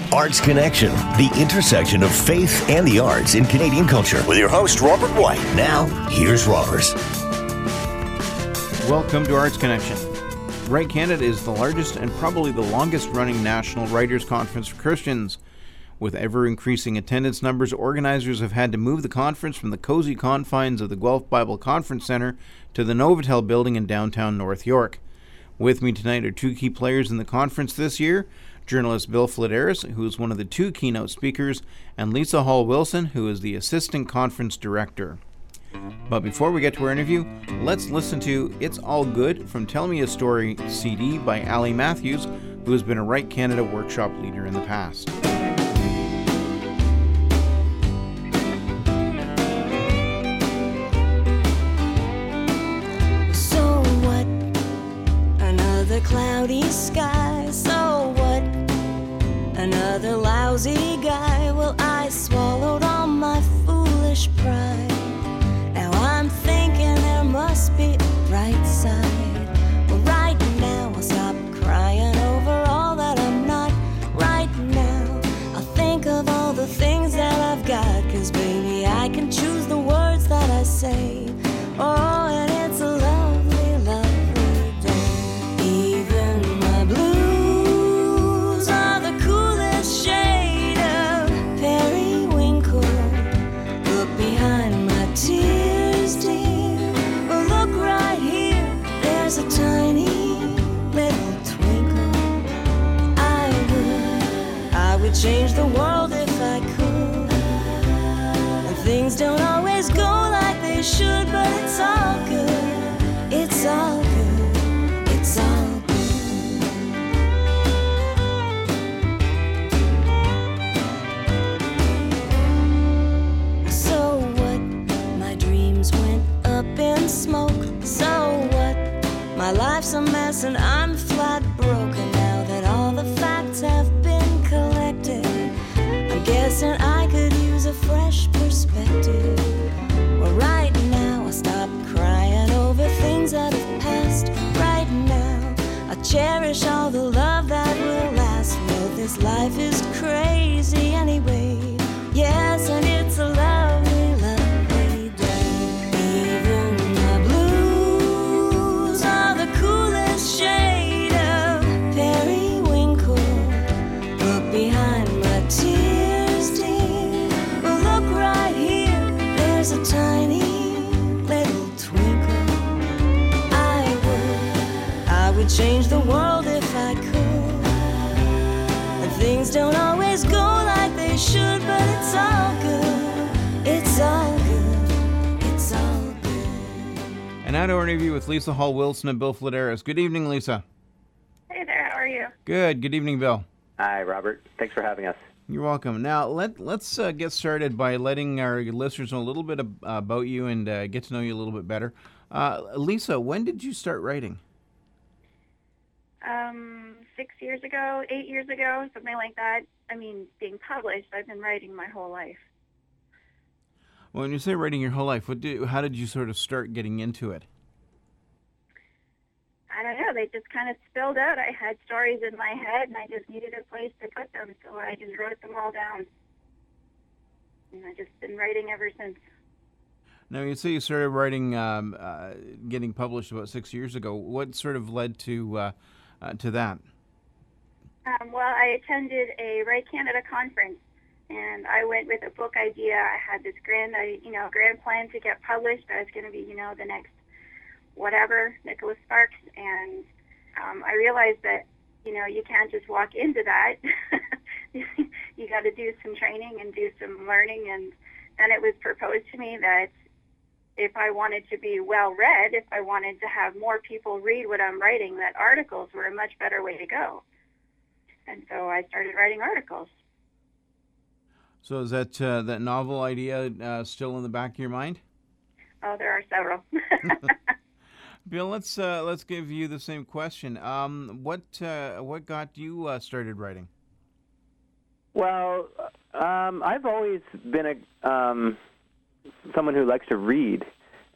Arts Connection, the intersection of faith and the arts in Canadian culture. With your host, Robert White. Now, here's Robert. Welcome to Arts Connection. Write Canada is the largest and probably the longest-running national writers' conference for Christians. With ever-increasing attendance numbers, organizers have had to move the conference from the cozy confines of the Guelph Bible Conference Centre to the Novotel building in downtown North York. With me tonight are two key players in the conference this year, journalist Bill Flederis, who is one of the two keynote speakers, and Lisa Hall-Wilson, who is the assistant conference director. But before we get to our interview, let's listen to It's All Good from Tell Me a Story CD by Ali Matthews, who has been a Write Canada workshop leader in the past. So what? Another cloudy sky. So what? Another lousy guy. Well, I swallowed all my foolish pride. Now I'm thinking there must be a bright side. Well, right now I'll stop crying over all that I'm not. Right now I'll think of all the things that I've got. 'Cause baby, I can choose the words that I say. Oh, and it's a lovely, lovely day. Even my blues are the coolest shade of periwinkle. Look behind my tears, dear. Well, look right here. There's a tiny little twinkle. I would change the world if I could. And things don't always go like they should, but it's all good. It's all good. It's all good. So what? My dreams went up in smoke. So what? My life's a mess and I'm flat broken. Now that all the facts have been collected, I'm guessing I could use a fresh perspective. Well, right now I'll stop crying over things that have passed. Right now I'll cherish all the love that will last. Well, this life is crazy anyway. Yes, and it's a lovely, lovely day. Even my blues are the coolest shade of periwinkle. Look behind my tears, dear. Well, look right here. There's a tiny little twinkle. I would change the world if I could. And things don't always go like they should, but it's all good. It's all good. It's all good. And now to our interview with Lisa Hall-Wilson and Bill Flederis. Good evening, Lisa. Hey there, how are you? Good. Good evening, Bill. Hi, Robert. Thanks for having us. You're welcome. Now, let's get started by letting our listeners know a little bit about you and get to know you a little bit better. Lisa, when did you start writing? 6 years ago, 8 years ago, something like that. I mean, being published, I've been writing my whole life. Well, when you say writing your whole life, how did you sort of start getting into it? I don't know, they just kind of spilled out. I had stories in my head, and I just needed a place to put them, so I just wrote them all down. And I've just been writing ever since. Now, you say you started writing, getting published about 6 years ago. What sort of led to that? Well, I attended a Write Canada conference, and I went with a book idea. I had this grand plan to get published. I was going to be, the next whatever, Nicholas Sparks, and I realized that, you can't just walk into that. You got to do some training and do some learning, and then it was proposed to me that if I wanted to be well read, if I wanted to have more people read what I'm writing, that articles were a much better way to go. And so I started writing articles. So is that novel idea still in the back of your mind? Oh, there are several. Bill, let's give you the same question. What got you started writing? Well, I've always been someone who likes to read,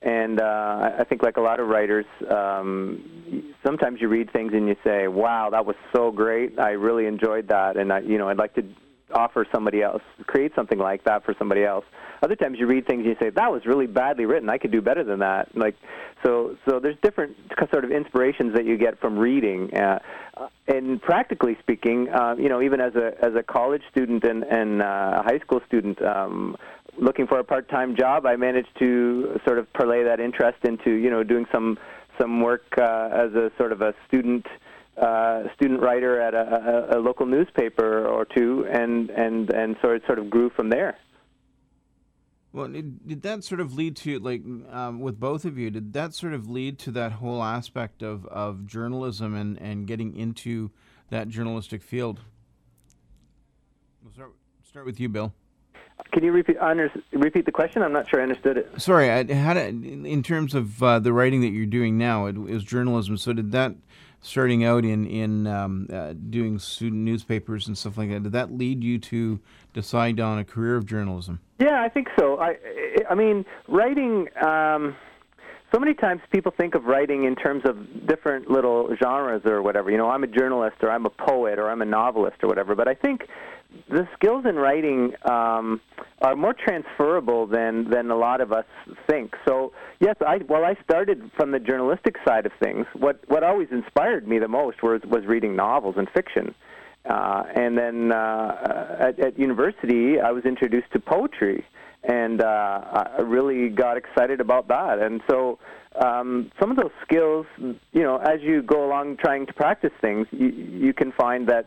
And I think, like a lot of writers, sometimes you read things and you say, "Wow, that was so great! I really enjoyed that," and I'd like to offer somebody else, create something like that for somebody else. Other times you read things and you say, "That was really badly written. I could do better than that." So there's different sort of inspirations that you get from reading. And practically speaking, even as a college student and a high school student, looking for a part-time job, I managed to sort of parlay that interest into doing some work as a sort of a student writer at a local newspaper or two, and sort of grew from there. Well, did that sort of lead to, with both of you, did that sort of lead to that whole aspect of journalism and getting into that journalistic field? We'll start with you, Bill. Can you repeat the question? I'm not sure I understood it. Sorry, in terms of the writing that you're doing now, it was journalism. So did that, starting out in doing student newspapers and stuff like that, did that lead you to decide on a career of journalism? Yeah, I think so. I mean, writing. So many times people think of writing in terms of different little genres or whatever. I'm a journalist, or I'm a poet, or I'm a novelist, or whatever. But I think the skills in writing are more transferable than a lot of us think. So yes, while I started from the journalistic side of things, what always inspired me the most was reading novels and fiction. And then at university, I was introduced to poetry, and I really got excited about that. And so some of those skills, as you go along trying to practice things, you can find that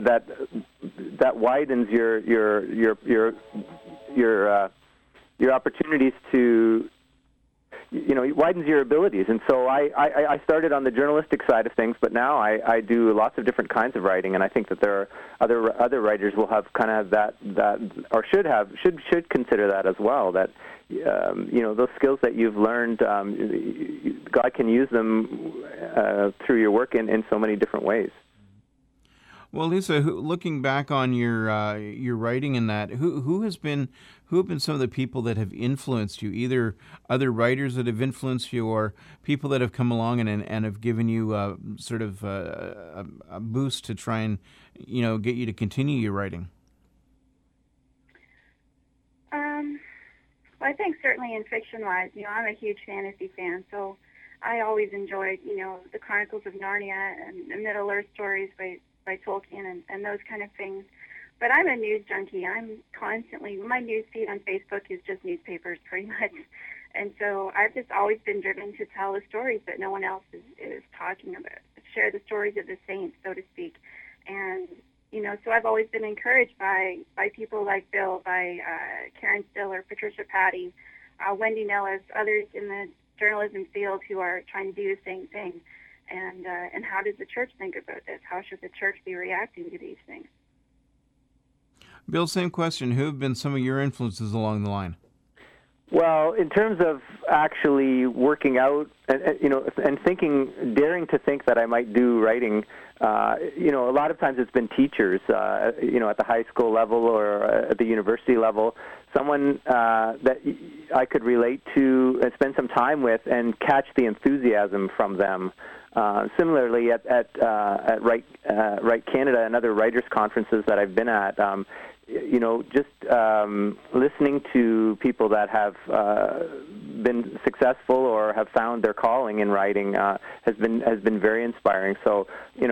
widens your opportunities to. It widens your abilities. And so I started on the journalistic side of things, but now I do lots of different kinds of writing, and I think that there are other writers will have kind of that or should consider that as well, that those skills that you've learned, God can use them through your work in so many different ways. Well, Lisa, looking back on your writing in that, who have been some of the people that have influenced you, either other writers that have influenced you or people that have come along and have given you sort of a boost to try and get you to continue your writing? Well, I think certainly in fiction-wise, I'm a huge fantasy fan, so I always enjoyed the Chronicles of Narnia and the Middle-earth stories by Tolkien and those kind of things. But I'm a news junkie. My news feed on Facebook is just newspapers pretty much. And so I've just always been driven to tell the stories that no one else is talking about, share the stories of the saints, so to speak. And, so I've always been encouraged by people like Bill, by Karen Stiller, Patricia Patty, Wendy Nellis, others in the journalism field who are trying to do the same thing. And how does the church think about this? How should the church be reacting to these things? Bill, same question. Who have been some of your influences along the line? Well, in terms of actually working out and thinking, daring to think that I might do writing, a lot of times it's been teachers, at the high school level or at the university level, someone that I could relate to and spend some time with and catch the enthusiasm from them. Similarly, at Write Canada and other writers' conferences that I've been at, just listening to people that have been successful or have found their calling in writing has been very inspiring. So,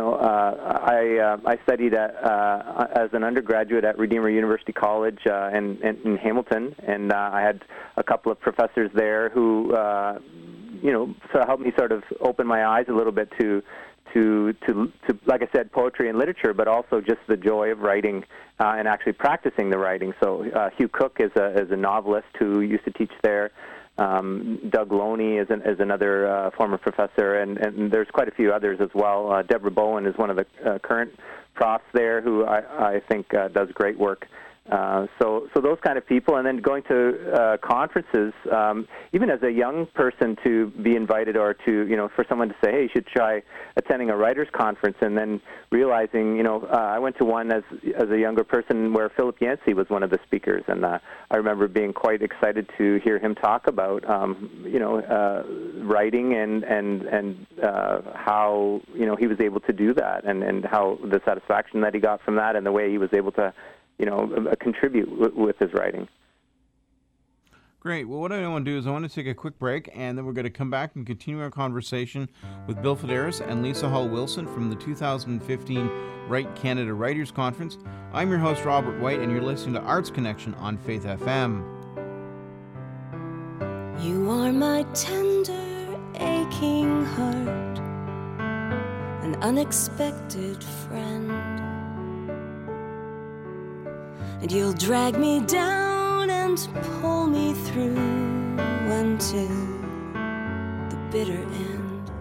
I studied as an undergraduate at Redeemer University College in Hamilton, and I had a couple of professors there who sort of helped me sort of open my eyes a little bit to like I said, poetry and literature, but also just the joy of writing and actually practicing the writing. So Hugh Cook is a novelist who used to teach there. Doug Loney is another former professor, and there's quite a few others as well. Deborah Bowen is one of the current profs there who I think does great work. So those kind of people, and then going to conferences, even as a young person, to be invited, or to, for someone to say, hey, you should try attending a writers' conference, and then realizing, I went to one as a younger person where Philip Yancey was one of the speakers, and I remember being quite excited to hear him talk about, writing and how, he was able to do that, and how the satisfaction that he got from that, and the way he was able to contribute with his writing. Great. Well, what I want to do is I want to take a quick break, and then we're going to come back and continue our conversation with Bill Flederis and Lisa Hall-Wilson from the 2015 Write Canada Writers Conference. I'm your host, Robert White, and you're listening to Arts Connection on Faith FM. You are my tender, aching heart, an unexpected friend. And you'll drag me down and pull me through until the bitter end.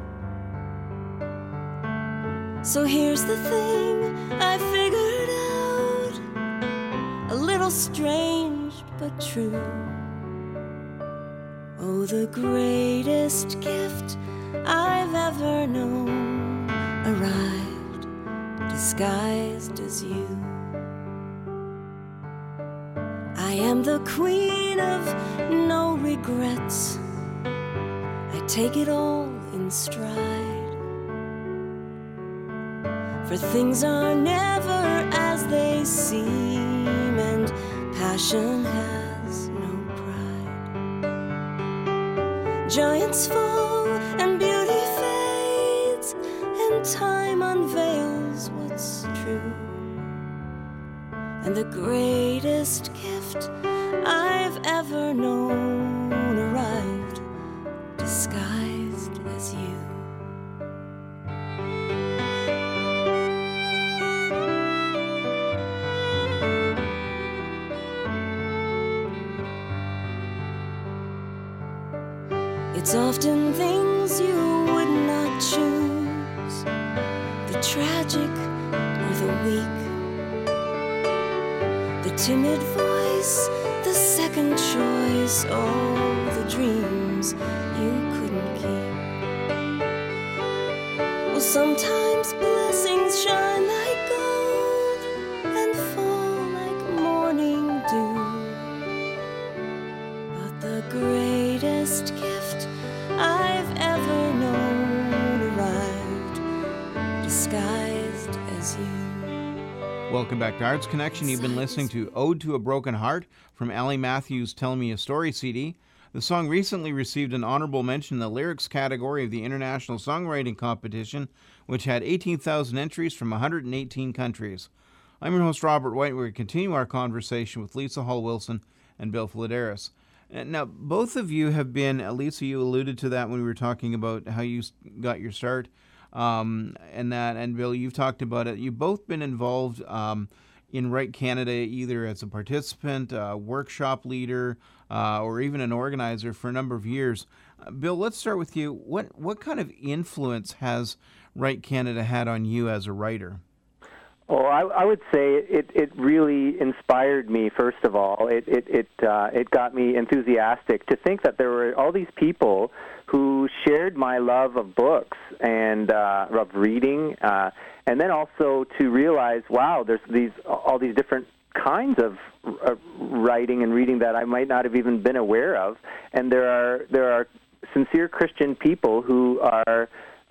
So here's the thing I figured out, a little strange but true. Oh, the greatest gift I've ever known arrived disguised as you. I am the queen of no regrets. I take it all in stride. For things are never as they seem, and passion has no pride. Giants fall and beauty fades, and time unveils what's true. And the greatest gift I've ever known arrived disguised as you. It's often things you would not choose, the tragic or the weak, the timid voice, the second choice, oh, the dreams you couldn't keep. Well, sometimes blessings shine like gold and fall like morning dew, but the greatest gift I've ever known arrived disguised as you. Welcome back to Arts Connection. You've been listening to Ode to a Broken Heart from Allie Matthews' Tell Me a Story CD. The song recently received an honorable mention in the lyrics category of the International Songwriting Competition, which had 18,000 entries from 118 countries. I'm your host, Robert White. We're going to continue our conversation with Lisa Hall-Wilson and Bill Flederis. Now, both of you have been, Lisa, you alluded to that when we were talking about how you got your start. And Bill, you've talked about it. You've both been involved in Write Canada, either as a participant, a workshop leader, or even an organizer for a number of years. Bill, let's start with you. What kind of influence has Write Canada had on you as a writer? Oh, I would say it really inspired me. First of all, it got me enthusiastic to think that there were all these people who shared my love of books and of reading, and then also to realize, wow, there's all these different kinds of writing and reading that I might not have even been aware of, and there are sincere Christian people who are.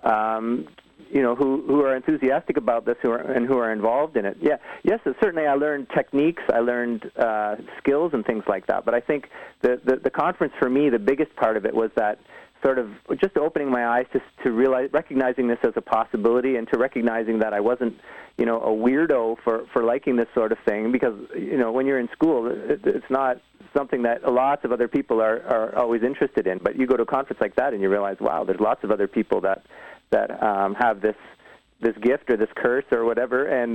Who are enthusiastic about this who are involved in it. Yeah, yes, certainly I learned techniques, I learned skills and things like that. But I think the conference for me, the biggest part of it was that sort of just opening my eyes to recognizing this as a possibility, and to recognizing that I wasn't, a weirdo for liking this sort of thing, because, when you're in school, it's not something that lots of other people are always interested in. But you go to a conference like that and you realize, wow, there's lots of other people that have this gift or this curse or whatever, and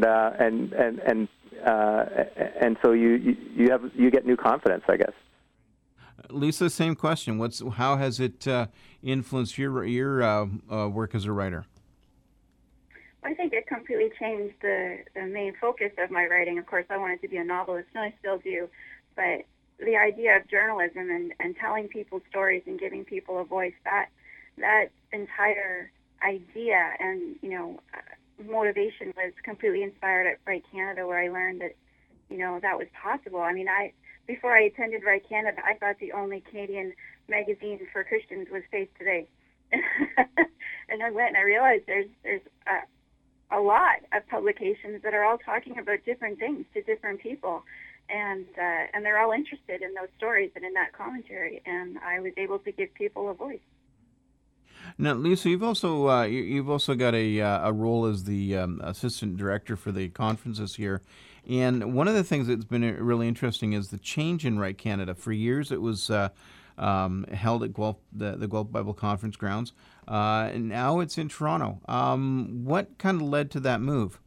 so you get new confidence, I guess. Lisa, same question. How has it influenced your work as a writer? I think it completely changed the main focus of my writing. Of course, I wanted to be a novelist, and I still do, but the idea of journalism and telling people stories and giving people a voice, that entire idea and, motivation was completely inspired at Right Canada, where I learned that, that was possible. I mean, before I attended Right Canada, I thought the only Canadian magazine for Christians was Faith Today. And I went and I realized there's a lot of publications that are all talking about different things to different people, and they're all interested in those stories and in that commentary, and I was able to give people a voice. Now, Lisa, you've also got a role as the assistant director for the conference this year, and one of the things that's been really interesting is the change in Right Canada. For years, it was held at Guelph, the Guelph Bible Conference grounds, and now it's in Toronto. What kind of led to that move?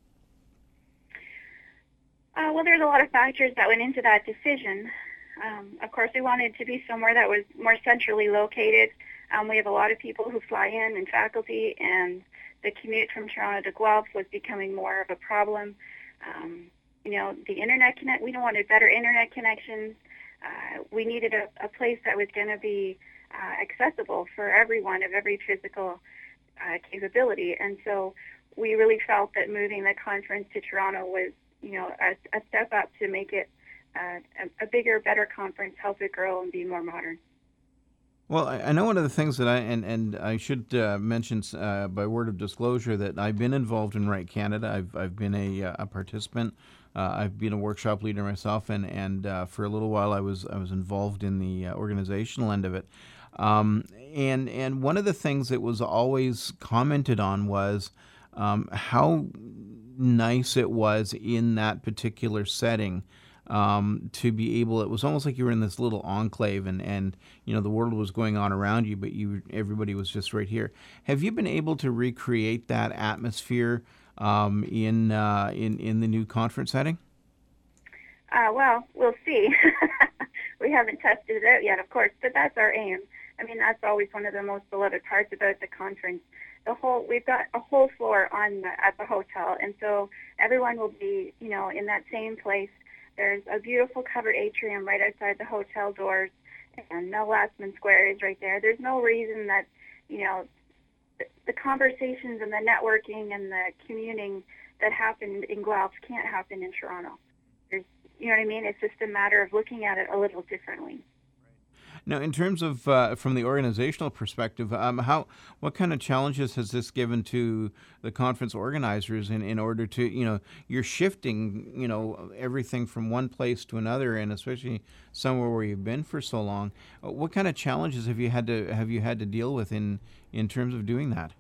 Well, there's a lot of factors that went into that decision. Of course, we wanted to be somewhere that was more centrally located. We have a lot of people who fly in and faculty, and the commute from Toronto to Guelph was becoming more of a problem. The internet we wanted better internet connections. We needed a place that was going to be accessible for everyone of every physical capability. And so we really felt that moving the conference to Toronto was, a step up to make it a bigger, better conference, help it grow and be more modern. Well, I know one of the things that I should mention by word of disclosure that I've been involved in Right Canada. I've been a participant. I've been a workshop leader myself, and for a little while I was involved in the organizational end of it. And one of the things that was always commented on was how nice it was in that particular setting. To be able, it was almost like you were in this little enclave, and the world was going on around you, but everybody was just right here. Have you been able to recreate that atmosphere in the new conference setting? Well, we'll see. We haven't tested it out yet, of course, but that's our aim. I mean, that's always one of the most beloved parts about the conference. We've got a whole floor at the hotel, and so everyone will be, in that same place. There's a beautiful covered atrium right outside the hotel doors, and Mel Lastman Square is right there. There's no reason that, the conversations and the networking and the communing that happened in Guelph can't happen in Toronto. You know what I mean? It's just a matter of looking at it a little differently. Now, in terms of from the organizational perspective, what kind of challenges has this given to the conference organizers in order to, you're shifting, everything from one place to another, and especially somewhere where you've been for so long. What kind of challenges have you had to deal with in terms of doing that?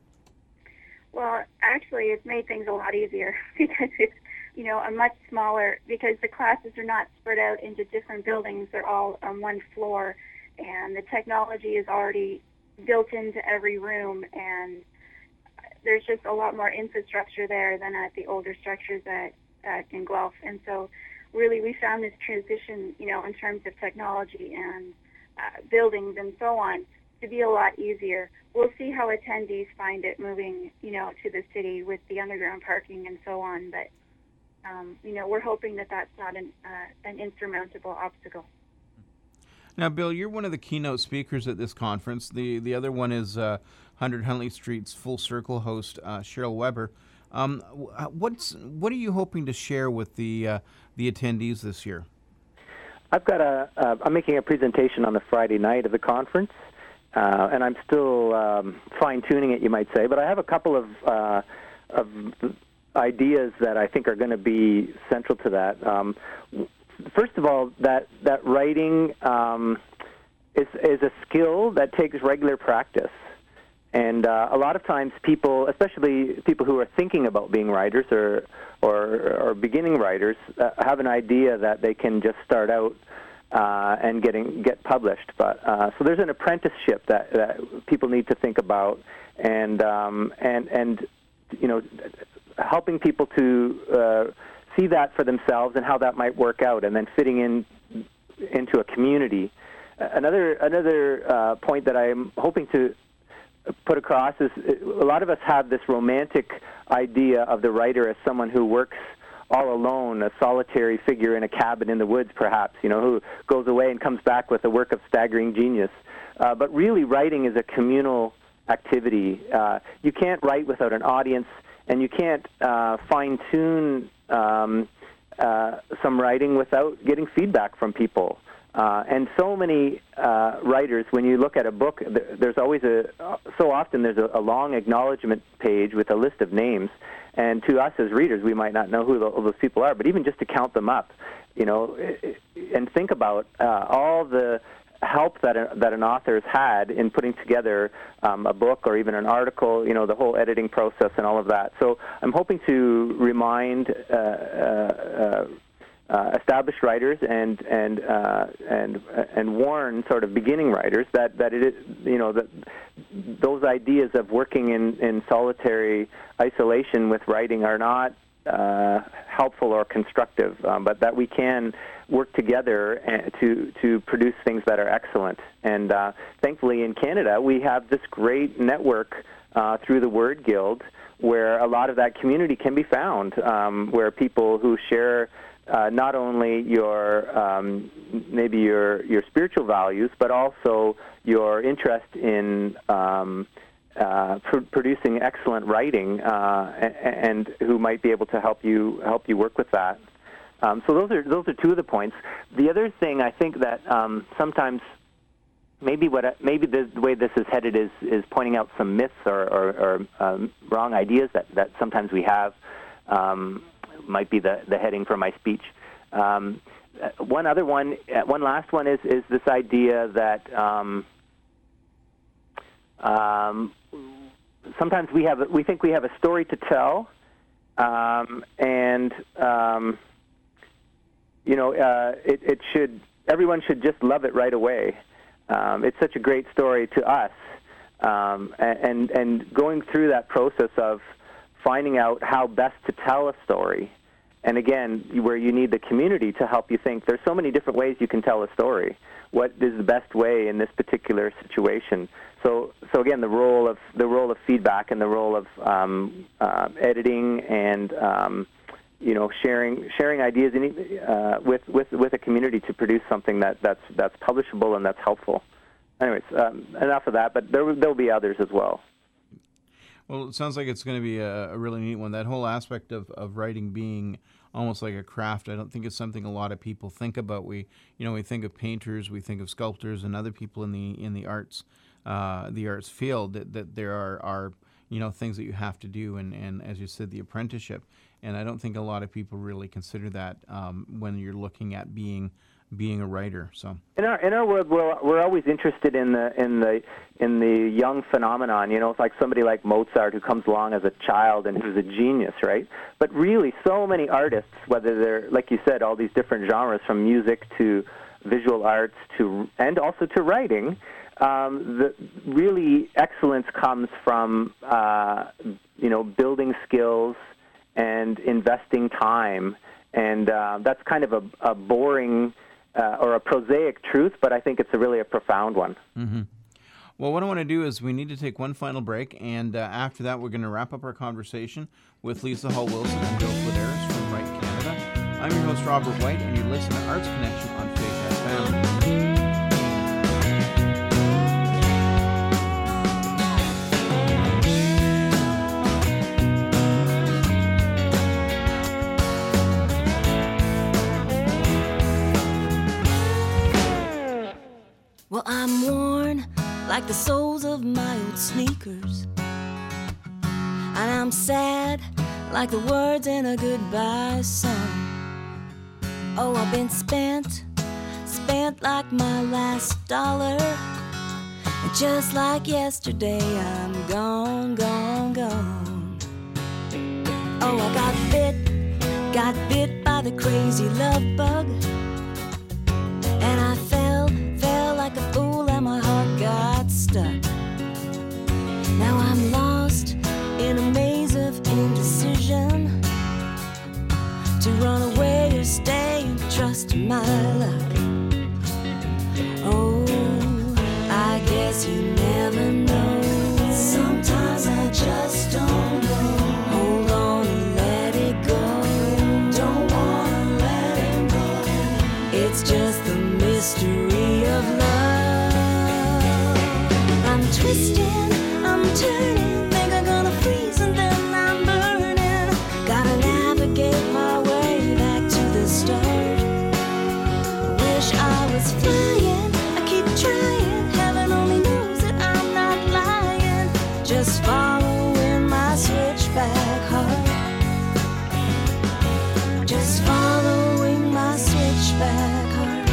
Well, actually, it's made things a lot easier because it's, a much smaller, because the classes are not spread out into different buildings. They're all on one floor, and the technology is already built into every room, and there's just a lot more infrastructure there than at the older structures in Guelph. And so really we found this transition, in terms of technology and buildings and so on, to be a lot easier. We'll see how attendees find it moving, to the city with the underground parking and so on, but we're hoping that that's not an insurmountable obstacle. Now, Bill, you're one of the keynote speakers at this conference. The other one is 100 Huntley Street's Full Circle host, Cheryl Weber. What are you hoping to share with the attendees this year? I've got I'm making a presentation on the Friday night of the conference, and I'm still fine-tuning it, you might say, but I have a couple of ideas that I think are going to be central to that. First of all, that writing is a skill that takes regular practice. And a lot of times people, especially people who are thinking about being writers or beginning writers, have an idea that they can just start out and get published. But so there's an apprenticeship that people need to think about, and helping people to see that for themselves and how that might work out, and then fitting into a community. Another point that I'm hoping to put across is a lot of us have this romantic idea of the writer as someone who works all alone, a solitary figure in a cabin in the woods, perhaps, who goes away and comes back with a work of staggering genius. But really, writing is a communal activity. You can't write without an audience, and you can't fine-tune some writing without getting feedback from people. And so many writers, when you look at a book, there's always so often there's a long acknowledgement page with a list of names. And to us as readers, we might not know who those people are, but even just to count them up, and think about all the help that an author has had in putting together a book or even an article, the whole editing process and all of that. So I'm hoping to remind established writers and warn sort of beginning writers that it is, that those ideas of working in solitary isolation with writing are not helpful or constructive, but that we can work together to produce things that are excellent. And thankfully in Canada we have this great network through the Word Guild where a lot of that community can be found, where people who share not only your maybe your spiritual values, but also your interest in producing excellent writing, and who might be able to help you work with that. So those are two of the points. The other thing I think that sometimes maybe the way this is headed is pointing out some myths or wrong ideas that sometimes we have. Might be the heading for my speech. One last one is this idea that sometimes we think we have a story to tell, everyone should just love it right away. It's such a great story to us, and going through that process of finding out how best to tell a story, and again, where you need the community to help you think. There's so many different ways you can tell a story. What is the best way in this particular situation? So again, the role of feedback and the role of editing and sharing ideas with a community to produce something that's publishable and that's helpful. Anyways, enough of that. But there'll be others as well. Well, it sounds like it's going to be a really neat one. That whole aspect of writing being almost like a craft, I don't think it's something a lot of people think about. We think of painters, we think of sculptors, and other people in the arts field that there are things that you have to do, and as you said, the apprenticeship. And I don't think a lot of people really consider that when you're looking at being a writer. So in our world, we're always interested in the young phenomenon. It's like somebody like Mozart who comes along as a child and who's a genius, right? But really, so many artists, whether they're, like you said, all these different genres, from music to visual arts and also to writing, the really excellence comes from building skills and investing time, and that's kind of a boring or a prosaic truth, but I think it's really a profound one. Mm-hmm. Well, what I want to do is we need to take one final break, and after that we're going to wrap up our conversation with Lisa Hall Wilson and Bill Flederis from Write Canada. I'm your host, Robert White, and you listen to Arts Connection on Faith FM. Well, I'm worn like the soles of my old sneakers, and I'm sad like the words in a goodbye song. Oh, I've been spent like my last dollar, and just like yesterday I'm gone. Oh, I got bit by the crazy love bug, and I fell like a fool and my heart got stuck. Now I'm lost in a maze of indecision, to run away or stay and trust my luck. Oh, I guess you never know. It's just the mystery of love. I'm twisting, I'm turning, think I'm gonna freeze and then I'm burning. Gotta navigate my way back to the start. Wish I was flying, I keep trying. Heaven only knows that I'm not lying. Just following my switchback heart. Just following my switchback heart.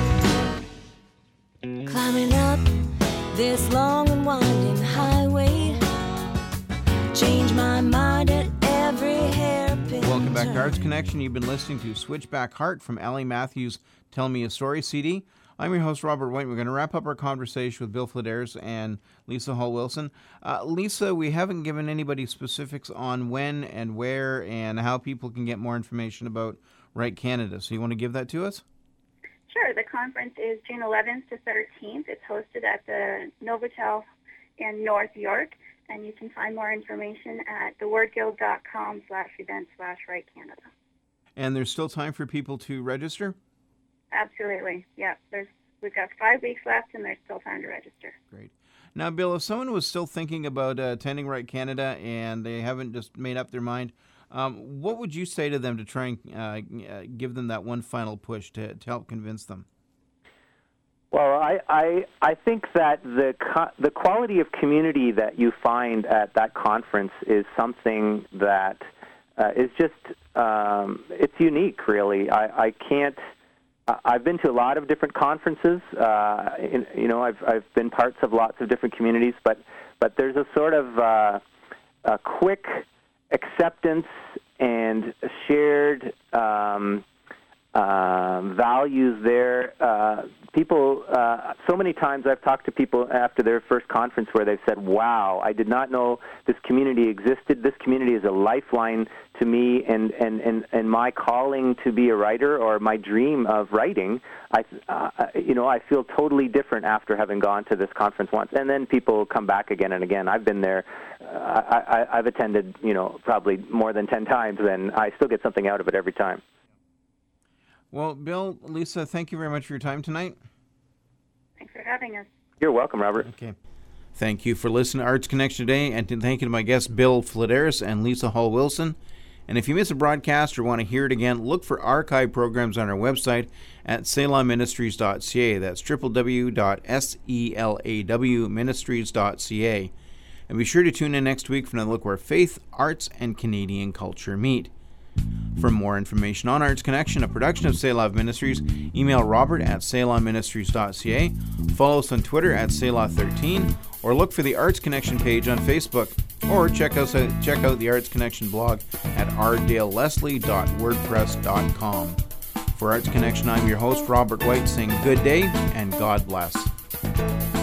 Climbing up this long and winding highway. Change my mind at every hairpin. Welcome back to turn. Arts Connection. You've been listening to Switchback Heart from Allie Matthews' Tell Me a Story CD. I'm your host, Robert White. We're going to wrap up our conversation with Bill Flederis and Lisa Hall-Wilson. Lisa, we haven't given anybody specifics on when and where and how people can get more information about Write Canada. So you want to give that to us? Sure. The conference is June 11th to 13th. It's hosted at the Novotel in North York, and you can find more information at thewordguild.com/events/Write Canada. And there's still time for people to register? Absolutely. Yeah. We've got 5 weeks left, and there's still time to register. Great. Now, Bill, if someone was still thinking about attending Write Canada and they haven't just made up their mind, what would you say to them to try and give them that one final push to help convince them? Well, I think that the quality of community that you find at that conference is something that is just it's unique, really. I can't. I've been to a lot of different conferences. I've been parts of lots of different communities, but there's a sort of a quick acceptance and shared values there. People, so many times I've talked to people after their first conference where they've said, wow, I did not know this community existed. This community is a lifeline to me and my calling to be a writer or my dream of writing. I feel totally different after having gone to this conference once. And then people come back again and again. I've been there. I've attended, probably more than 10 times, and I still get something out of it every time. Well, Bill, Lisa, thank you very much for your time tonight. Thanks for having us. You're welcome, Robert. Okay. Thank you for listening to Arts Connection today, and thank you to my guests, Bill Flederis and Lisa Hall-Wilson. And if you miss a broadcast or want to hear it again, look for archive programs on our website at selahministries.ca. That's www.selawministries.ca. And be sure to tune in next week for another look where faith, arts, and Canadian culture meet. For more information on Arts Connection, a production of Selah Ministries, email robert@selahministries.ca, follow us on Twitter @Selah13, or look for the Arts Connection page on Facebook, or check out the Arts Connection blog at rdaleleslie.wordpress.com. For Arts Connection, I'm your host, Robert White, saying good day and God bless.